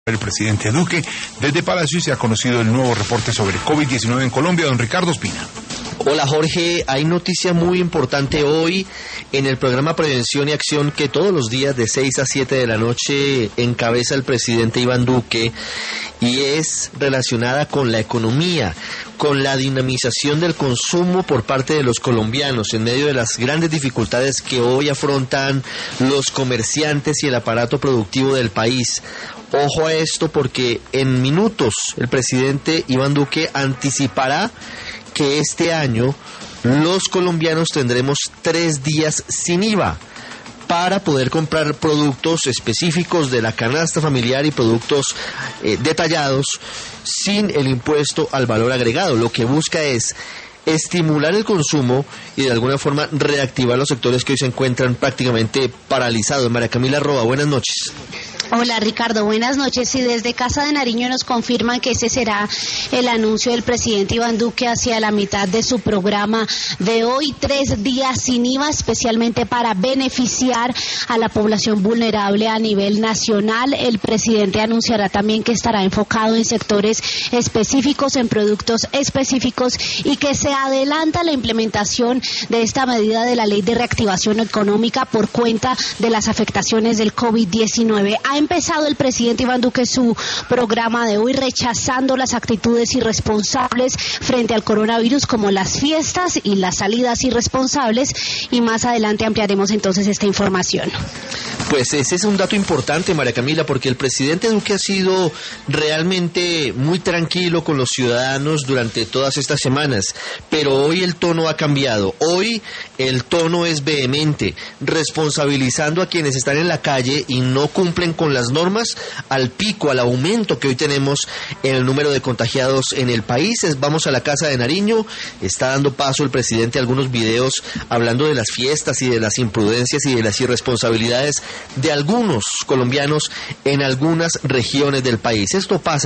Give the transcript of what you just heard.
El presidente Duque. Desde Palacio se ha conocido el nuevo reporte sobre COVID-19 en Colombia. Don Ricardo Ospina. Hola Jorge, hay noticia muy importante hoy en el programa Prevención y Acción que todos los días de 6 a 7 de la noche encabeza el presidente Iván Duque, y es relacionada con la economía, con la dinamización del consumo por parte de los colombianos en medio de las grandes dificultades que hoy afrontan los comerciantes y el aparato productivo del país. Ojo a esto porque en minutos el presidente Iván Duque anticipará que este año los colombianos tendremos 3 días sin IVA para poder comprar productos específicos de la canasta familiar y productos detallados sin el impuesto al valor agregado. Lo que busca es estimular el consumo y de alguna forma reactivar los sectores que hoy se encuentran prácticamente paralizados. María Camila Roa, buenas noches. Hola Ricardo, buenas noches. Y desde Casa de Nariño nos confirman que ese será el anuncio del presidente Iván Duque hacia la mitad de su programa de hoy, 3 días sin IVA, especialmente para beneficiar a la población vulnerable a nivel nacional. El presidente anunciará también que estará enfocado en sectores específicos, en productos específicos, y que se adelanta la implementación de esta medida de la Ley de Reactivación Económica por cuenta de las afectaciones del COVID-19. Ha empezado el presidente Iván Duque su programa de hoy rechazando las actitudes irresponsables frente al coronavirus, como las fiestas y las salidas irresponsables, y más adelante ampliaremos entonces esta información. Pues ese es un dato importante, María Camila, porque el presidente Duque ha sido realmente muy tranquilo con los ciudadanos durante todas estas semanas, pero hoy el tono ha cambiado. Hoy el tono es vehemente, responsabilizando a quienes están en la calle y no cumplen con las normas, al pico, al aumento que hoy tenemos en el número de contagiados en el país. Vamos a la Casa de Nariño, está dando paso el presidente a algunos videos hablando de las fiestas y de las imprudencias y de las irresponsabilidades de algunos colombianos en algunas regiones del país. Esto pasa